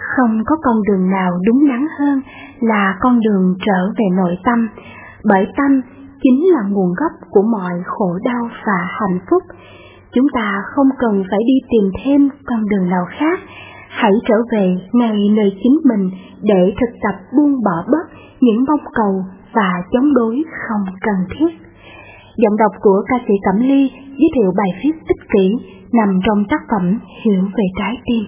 Không có con đường nào đúng đắn hơn là con đường trở về nội tâm, bởi tâm chính là nguồn gốc của mọi khổ đau và hạnh phúc. Chúng ta không cần phải đi tìm thêm con đường nào khác, hãy trở về ngay nơi chính mình để thực tập buông bỏ bớt những mong cầu và chống đối không cần thiết. Giọng đọc của ca sĩ Cẩm Ly giới thiệu bài viết ích kỷ nằm trong tác phẩm Hiểu về trái tim.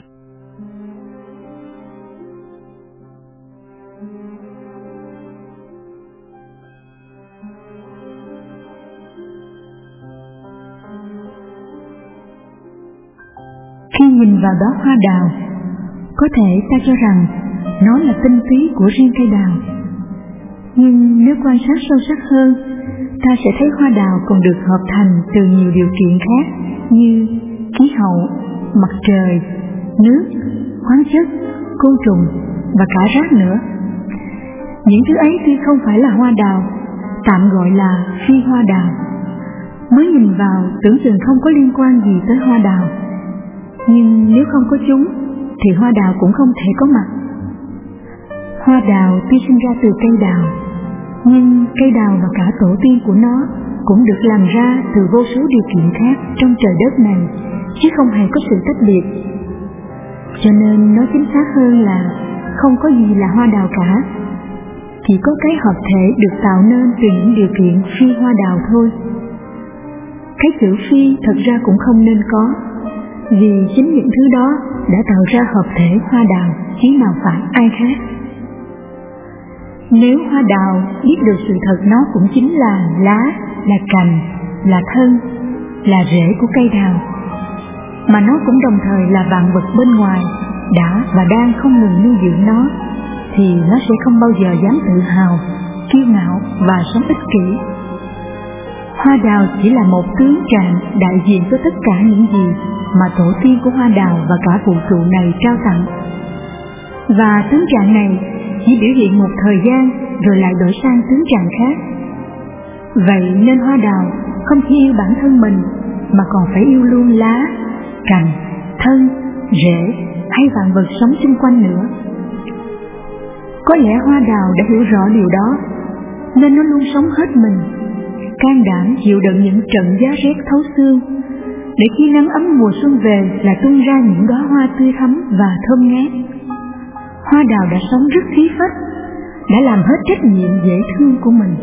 Khi nhìn vào đóa hoa đào, có thể ta cho rằng nó là tinh túy của riêng cây đào. Nhưng nếu quan sát sâu sắc hơn, ta sẽ thấy hoa đào còn được hợp thành từ nhiều điều kiện khác như khí hậu, mặt trời, nước, khoáng chất, côn trùng và cả rác nữa. Những thứ ấy tuy không phải là hoa đào, tạm gọi là phi hoa đào, mới nhìn vào tưởng chừng không có liên quan gì tới hoa đào. Nhưng nếu không có chúng, thì hoa đào cũng không thể có mặt. Hoa đào tuy sinh ra từ cây đào, nhưng cây đào và cả tổ tiên của nó cũng được làm ra từ vô số điều kiện khác trong trời đất này, chứ không hề có sự tách biệt. Cho nên nói chính xác hơn là không có gì là hoa đào cả, chỉ có cái hợp thể được tạo nên từ những điều kiện phi hoa đào thôi. Cái chữ phi thật ra cũng không nên có, vì chính những thứ đó đã tạo ra hợp thể hoa đào, chứ nào phải ai khác. Nếu hoa đào biết được sự thật nó cũng chính là lá, là cành, là thân, là rễ của cây đào, mà nó cũng đồng thời là vạn vật bên ngoài đã và đang không ngừng nuôi dưỡng nó, thì nó sẽ không bao giờ dám tự hào, kiêu ngạo và sống ích kỷ. Hoa đào chỉ là một tướng trạng đại diện cho tất cả những gì mà tổ tiên của hoa đào và cả vũ trụ này trao tặng. Và tướng trạng này chỉ biểu hiện một thời gian rồi lại đổi sang tướng trạng khác. Vậy nên hoa đào không chỉ yêu bản thân mình mà còn phải yêu luôn lá, cành, thân, rễ hay vạn vật sống xung quanh nữa. Có lẽ hoa đào đã hiểu rõ điều đó, nên nó luôn sống hết mình, can đảm chịu đựng những trận giá rét thấu xương, để khi nắng ấm mùa xuân về là tuôn ra những đóa hoa tươi thắm và thơm ngát. Hoa đào đã sống rất khí phách, đã làm hết trách nhiệm dễ thương của mình.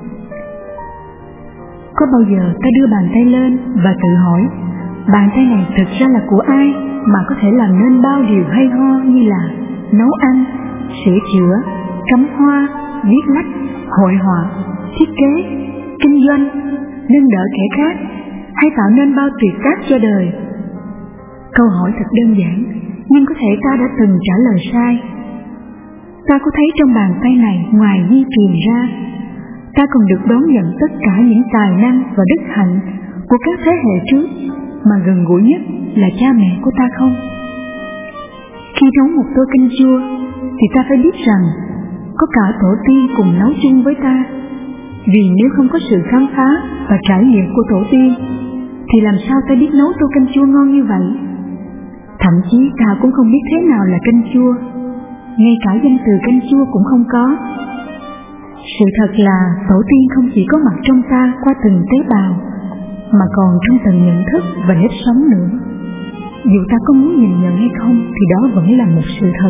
Có bao giờ ta đưa bàn tay lên và tự hỏi, bàn tay này thực ra là của ai mà có thể làm nên bao điều hay ho như là nấu ăn, sửa chữa, cắm hoa, viết lách, hội họa, thiết kế, kinh doanh, nâng đỡ kẻ khác, hay tạo nên bao tuyệt tác cho đời? Câu hỏi thật đơn giản, nhưng có thể ta đã từng trả lời sai. Ta có thấy trong bàn tay này ngoài di truyền ra, ta còn được đón nhận tất cả những tài năng và đức hạnh của các thế hệ trước, mà gần gũi nhất là cha mẹ của ta không? Khi nấu một tô canh chua thì ta phải biết rằng có cả tổ tiên cùng nấu chung với ta, vì nếu không có sự khám phá và trải nghiệm của tổ tiên thì làm sao ta biết nấu tô canh chua ngon như vậy? Thậm chí ta cũng không biết thế nào là canh chua, ngay cả danh từ canh chua cũng không có. Sự thật là tổ tiên không chỉ có mặt trong ta qua từng tế bào, mà còn trong từng nhận thức và nếp sống nữa. Dù ta có muốn nhìn nhận hay không thì đó vẫn là một sự thật.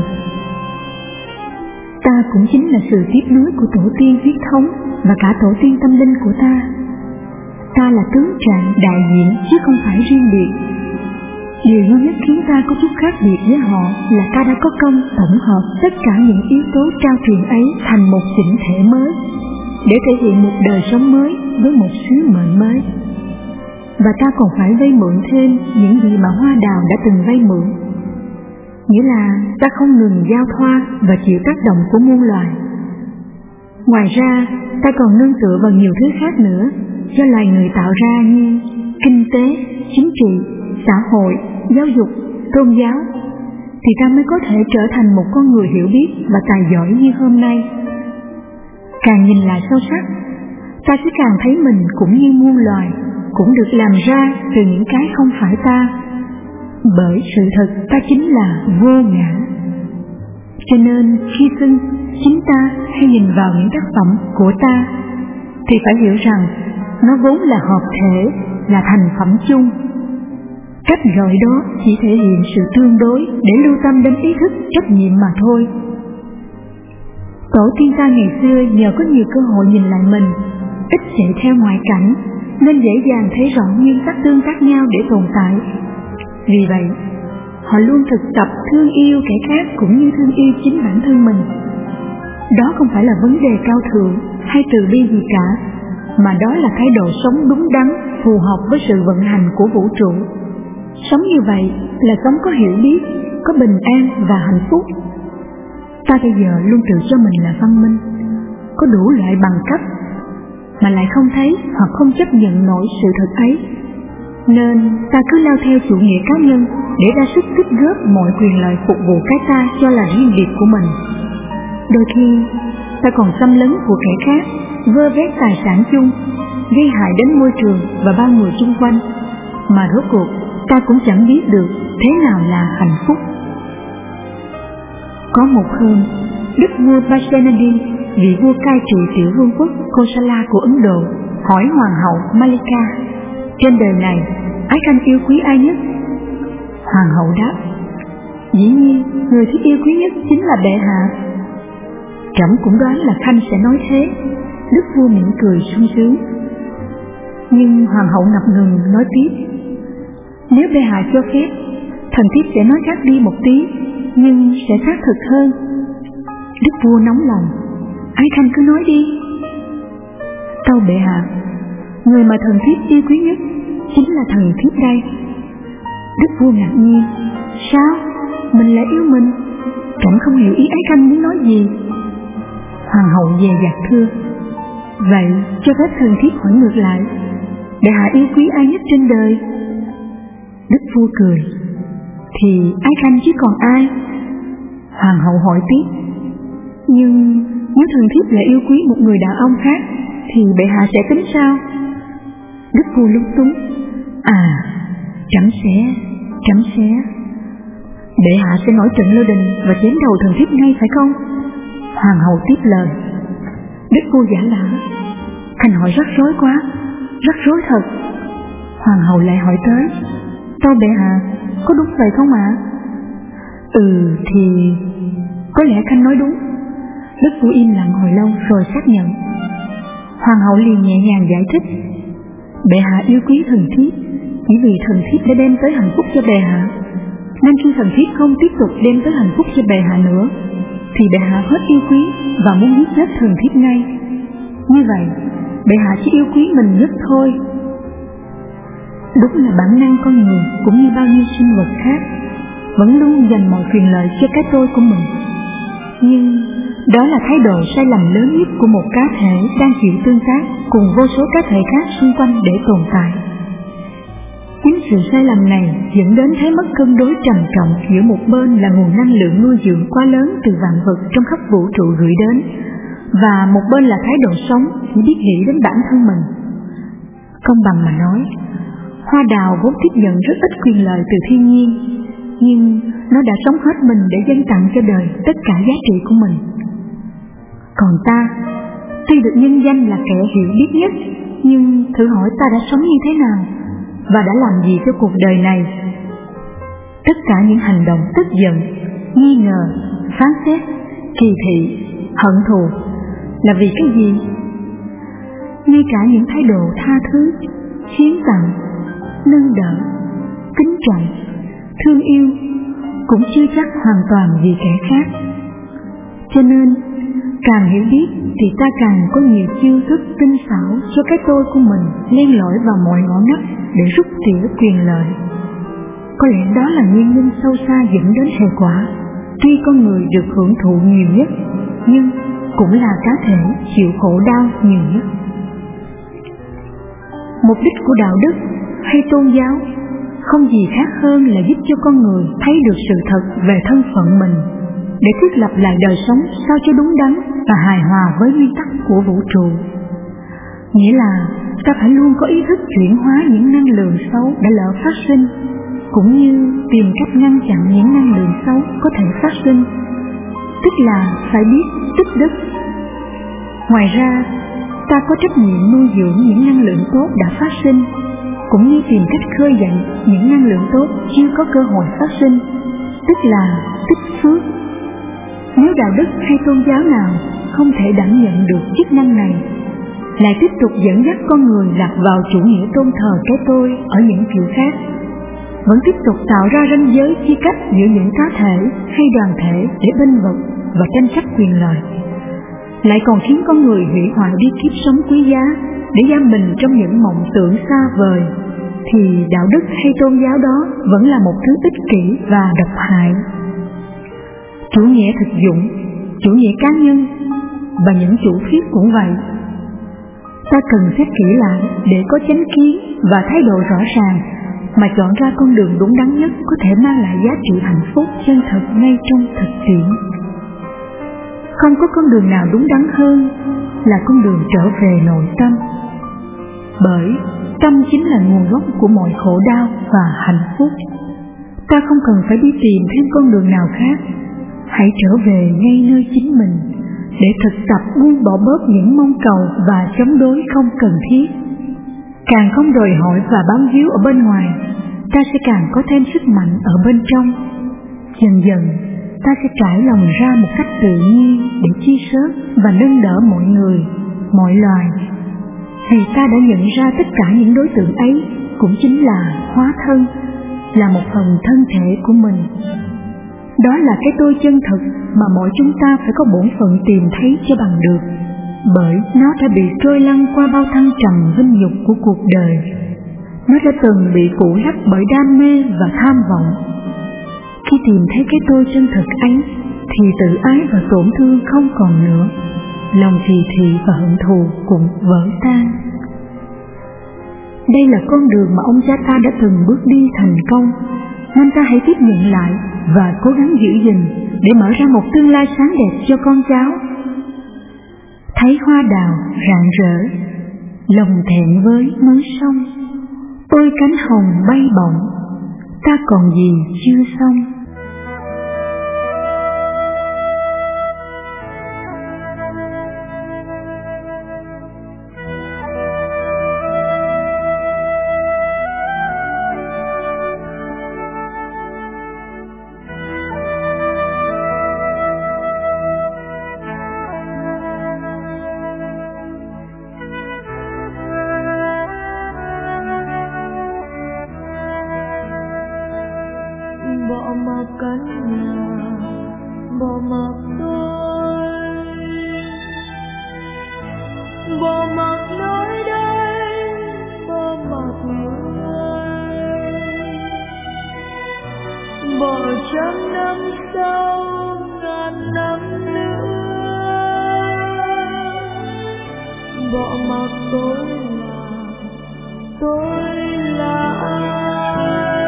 Ta cũng chính là sự tiếp nối của tổ tiên huyết thống và cả tổ tiên tâm linh của ta. Ta là tướng trạng đại diện chứ không phải riêng biệt. Điều duy nhất khiến ta có chút khác biệt với họ là ta đã có công tổng hợp tất cả những yếu tố trao truyền ấy thành một chỉnh thể mới, để thể hiện một đời sống mới với một sứ mệnh mới. Và ta còn phải vay mượn thêm những gì mà hoa đào đã từng vay mượn. Nghĩa là ta không ngừng giao thoa và chịu tác động của muôn loài. Ngoài ra, ta còn nương tựa vào nhiều thứ khác nữa do loài người tạo ra như kinh tế, chính trị, xã hội, giáo dục, tôn giáo, thì ta mới có thể trở thành một con người hiểu biết và tài giỏi như hôm nay. Càng nhìn lại sâu sắc, ta sẽ càng thấy mình cũng như muôn loài, cũng được làm ra từ những cái không phải ta, bởi sự thật ta chính là vô ngã. Cho nên khi xưng chính ta hay nhìn vào những tác phẩm của ta thì phải hiểu rằng nó vốn là hợp thể, là thành phẩm chung. Cách gọi đó chỉ thể hiện sự tương đối để lưu tâm đến ý thức trách nhiệm mà thôi. Tổ tiên ta ngày xưa nhờ có nhiều cơ hội nhìn lại mình, ít chạy theo ngoại cảnh, nên dễ dàng thấy rõ nguyên tắc tương tác nhau để tồn tại. Vì vậy, họ luôn thực tập thương yêu kẻ khác cũng như thương yêu chính bản thân mình. Đó không phải là vấn đề cao thượng hay từ bi gì cả, mà đó là thái độ sống đúng đắn, phù hợp với sự vận hành của vũ trụ. Sống như vậy là sống có hiểu biết, có bình an và hạnh phúc. Ta bây giờ luôn tự cho mình là văn minh, có đủ loại bằng cấp, mà lại không thấy hoặc không chấp nhận nổi sự thật ấy. Nên ta cứ lao theo chủ nghĩa cá nhân để ra sức tích góp mọi quyền lợi phục vụ cái ta cho là riêng biệt của mình. Đôi khi ta còn xâm lấn của kẻ khác, vơ vét tài sản chung, gây hại đến môi trường và bao người xung quanh, mà rốt cuộc ta cũng chẳng biết được thế nào là hạnh phúc. Có một hôm, đức vua Pasenadi, vị vua cai trị tiểu vương quốc Kosala của Ấn Độ, hỏi hoàng hậu Malika: trên đời này, ái khanh yêu quý ai nhất? Hoàng hậu đáp: dĩ nhiên, người thích yêu quý nhất chính là bệ hạ. Trẫm cũng đoán là khanh sẽ nói thế. Đức vua mỉm cười sung sướng. Nhưng hoàng hậu ngập ngừng nói tiếp: nếu bệ hạ cho phép, thần thiếp sẽ nói khác đi một tí, nhưng sẽ xác thực hơn. Đức vua nóng lòng: ái khanh cứ nói đi. Tâu bệ hạ, người mà thần thiếp yêu quý nhất chính là thần thiếp đây. Đức vua ngạc nhiên: sao? Mình lại yêu mình? Trẫm không hiểu ý ái khanh muốn nói gì. Hoàng hậu dè dặt thưa: vậy cho phép thần thiếp hỏi ngược lại, bệ hạ yêu quý ai nhất trên đời? Đức vua cười: thì ái khanh chứ còn ai. Hoàng hậu hỏi tiếp: nhưng nếu thần thiếp lại yêu quý một người đàn ông khác thì bệ hạ sẽ tính sao? Đức vua lúng túng: trẫm sẽ bệ hạ sẽ nổi trận lôi đình và chém đầu thần thiếp ngay phải không? Hoàng hậu tiếp lời. Đức vua giả lả: khanh hỏi rắc rối quá, rắc rối thật. Hoàng hậu lại hỏi tới: tâu bệ hạ, có đúng vậy không ạ? Thì có lẽ khanh nói đúng. Đức vua im lặng hồi lâu rồi xác nhận. Hoàng hậu liền nhẹ nhàng giải thích: bệ hạ yêu quý thần thiếp chỉ vì thần thiếp đã đem tới hạnh phúc cho bệ hạ, nên khi thần thiếp không tiếp tục đem tới hạnh phúc cho bệ hạ nữa thì bệ hạ hết yêu quý và muốn giết chết thần thiếp ngay. Như vậy, bệ hạ chỉ yêu quý mình nhất thôi. Đúng là bản năng con người cũng như bao nhiêu sinh vật khác, vẫn luôn dành mọi quyền lợi cho cái tôi của mình. Nhưng đó là thái độ sai lầm lớn nhất của một cá thể đang chịu tương tác cùng vô số cá thể khác xung quanh để tồn tại. Chính sự sai lầm này dẫn đến thế mất cân đối trầm trọng giữa một bên là nguồn năng lượng nuôi dưỡng quá lớn từ vạn vật trong khắp vũ trụ gửi đến, và một bên là thái độ sống chỉ biết nghĩ đến bản thân mình. Công bằng mà nói, hoa đào vốn tiếp nhận rất ít quyền lợi từ thiên nhiên, nhưng nó đã sống hết mình để dâng tặng cho đời tất cả giá trị của mình. Còn ta, tuy được nhân danh là kẻ hiểu biết nhất, nhưng thử hỏi ta đã sống như thế nào và đã làm gì cho cuộc đời này? Tất cả những hành động tức giận, nghi ngờ, phán xét, kỳ thị, hận thù là vì cái gì? Ngay cả những thái độ tha thứ, hiến tặng, nâng đỡ, kính trọng, thương yêu cũng chưa chắc hoàn toàn vì kẻ khác. Cho nên, càng hiểu biết thì ta càng có nhiều chiêu thức tinh xảo cho cái tôi của mình len lỏi vào mọi ngõ ngách để rút tỉa quyền lợi. Có lẽ đó là nguyên nhân sâu xa dẫn đến hệ quả. Tuy con người được hưởng thụ nhiều nhất, nhưng cũng là cá thể chịu khổ đau nhiều nhất. Mục đích của đạo đức hay tôn giáo không gì khác hơn là giúp cho con người thấy được sự thật về thân phận mình, để thiết lập lại đời sống sao cho đúng đắn và hài hòa với nguyên tắc của vũ trụ. Nghĩa là ta phải luôn có ý thức chuyển hóa những năng lượng xấu đã lỡ phát sinh, cũng như tìm cách ngăn chặn những năng lượng xấu có thể phát sinh. tức là phải biết tích đức. Ngoài ra, ta có trách nhiệm nuôi dưỡng những năng lượng tốt đã phát sinh, cũng như tìm cách khơi dậy những năng lượng tốt chưa có cơ hội phát sinh, tức là tích phước. Nếu đạo đức hay tôn giáo nào không thể đảm nhận được chức năng này, lại tiếp tục dẫn dắt con người lạc vào chủ nghĩa tôn thờ cái tôi ở những kiểu khác, vẫn tiếp tục tạo ra ranh giới chia cách giữa những cá thể hay đoàn thể để bênh vực và tranh chấp quyền lợi, lại còn khiến con người hủy hoại đi kiếp sống quý giá để giam mình trong những mộng tưởng xa vời, thì đạo đức hay tôn giáo đó vẫn là một thứ ích kỷ và độc hại. Chủ nghĩa thực dụng, chủ nghĩa cá nhân và những chủ thuyết cũng vậy. Ta cần xét kỹ lại để có chánh kiến và thái độ rõ ràng mà chọn ra con đường đúng đắn nhất có thể mang lại giá trị hạnh phúc chân thật ngay trong thực tiễn. Không có con đường nào đúng đắn hơn là con đường trở về nội tâm. Bởi tâm chính là nguồn gốc của mọi khổ đau và hạnh phúc. Ta không cần phải đi tìm thêm con đường nào khác. Hãy trở về ngay nơi chính mình để thực tập buông bỏ bớt những mong cầu và chống đối không cần thiết. Càng không đòi hỏi và bám víu ở bên ngoài, ta sẽ càng có thêm sức mạnh ở bên trong. Dần dần, ta sẽ trải lòng ra một cách tự nhiên để chia sớt và nâng đỡ mọi người, mọi loài. Vì ta đã nhận ra tất cả những đối tượng ấy cũng chính là hóa thân, là một phần thân thể của mình. Đó là cái tôi chân thực mà mỗi chúng ta phải có bổn phận tìm thấy cho bằng được, bởi nó đã bị trôi lăn qua bao thăng trầm vinh nhục của cuộc đời. Nó đã từng bị phủ lấp bởi đam mê và tham vọng. Khi tìm thấy cái tôi chân thực ấy, thì tự ái và tổn thương không còn nữa, lòng kỳ thị và hận thù cũng vỡ tan. Đây là con đường mà ông cha ta đã từng bước đi thành công, nên ta hãy tiếp nhận lại và cố gắng giữ gìn để mở ra một tương lai sáng đẹp cho con cháu. Thấy hoa đào rạng rỡ, lòng thẹn với mớ sông, ôi cánh hồng bay bổng, ta còn gì chưa xong. Bỏ mặc căn nhà, bỏ mặc tôi, bỏ mặc nơi đây, bỏ mặc người, bỏ trăm năm sau ngàn năm nữa, bỏ mặc tôi là ai.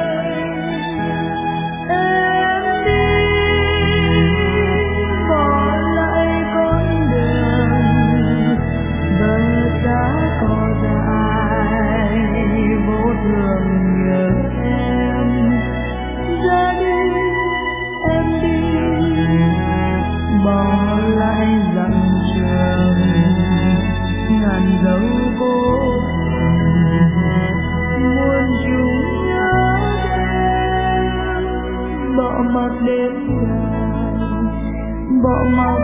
Bỏ mặc đêm dài, bỏ mặc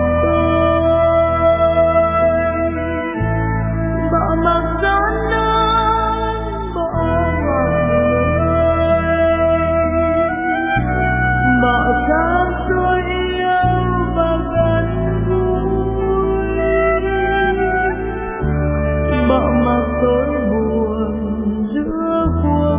tôi, bỏ mặc gió nắng, bỏ mặc người, bỏ xa xôi yêu và gần gũi, bỏ mặc tôi buồn giữa cuộc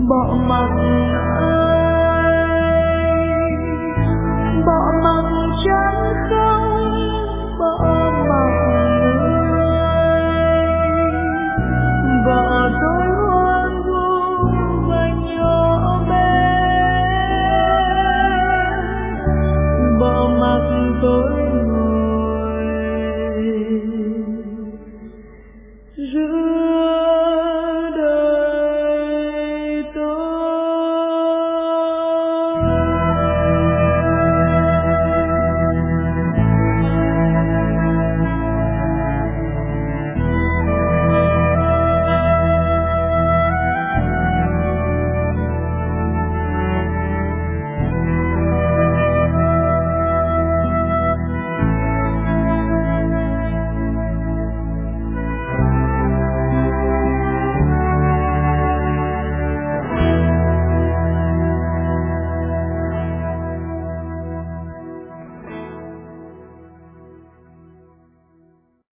bỏ mặc ai, bỏ mặc chẳng khác